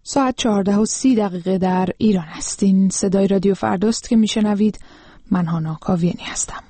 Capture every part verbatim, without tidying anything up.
ساعت چهارده و سی دقیقه در ایران هستین. صدای رادیو فرداست که میشنوید. من هانا کاویانی هستم.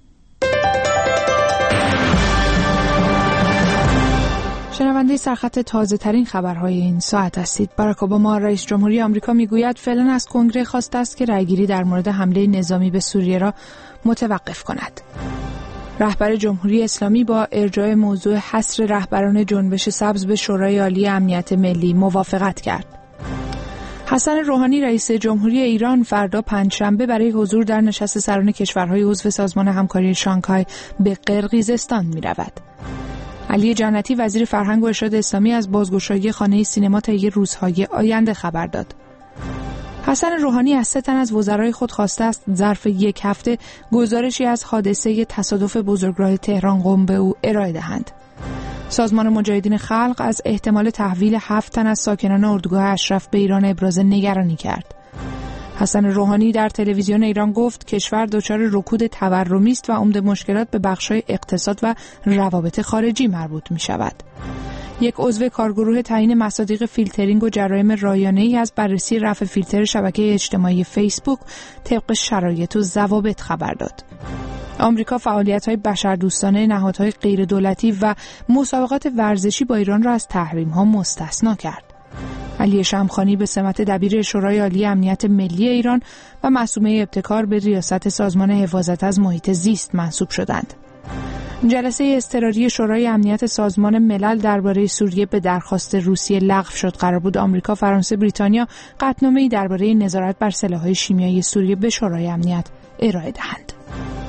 شنونده سرخط تازه ترین خبرهای این ساعت هستید. باراک اوباما رئیس جمهوری آمریکا میگوید فعلا از کنگره خواسته است که رأیگیری در مورد حمله نظامی به سوریه را متوقف کند. رهبر جمهوری اسلامی با ارجاع موضوع حصر رهبران جنبش سبز به شورای عالی امنیت ملی موافقت کرد. حسن روحانی رئیس جمهوری ایران فردا پنجشنبه برای حضور در نشست سران کشورهای عضو سازمان همکاری شانگهای به قرقیزستان می رود. علی جنتی وزیر فرهنگ و ارشاد اسلامی از بازگشایی خانه سینما طی روزهای آینده خبر داد. حسن روحانی از سه تن از وزرای خود خواسته است ظرف یک هفته گزارشی از حادثه تصادف بزرگراه تهران قم به او ارائه دهند. سازمان مجاهدین خلق از احتمال تحویل هفت تن از ساکنان اردوگاه اشرف به ایران ابراز نگرانی کرد. حسن روحانی در تلویزیون ایران گفت کشور دچار رکود تورمی است و عمده مشکلات به بخش‌های اقتصاد و روابط خارجی مربوط می‌شود. یک عضو کارگروه تعیین مصادیق فیلترینگ و جرایم رایانه‌ای از بررسی رفع فیلتر شبکه اجتماعی فیسبوک طبق شرایط و ضوابط خبر داد. آمریکا فعالیت‌های بشردوستانه نهادهای غیردولتی و مسابقات ورزشی با ایران را از تحریم‌ها مستثنا کرد. علی شمخانی به سمت دبیر شورای عالی امنیت ملی ایران و معصومه ابتکار به ریاست سازمان حفاظت از محیط زیست منصوب شدند. جلسه اضطراری شورای امنیت سازمان ملل درباره سوریه به درخواست روسیه لغو شد. قرار بود آمریکا، فرانسه، بریتانیا قطعنامه‌ای درباره نظارت بر سلاح‌های شیمیایی سوریه به شورای امنیت ارائه دهند.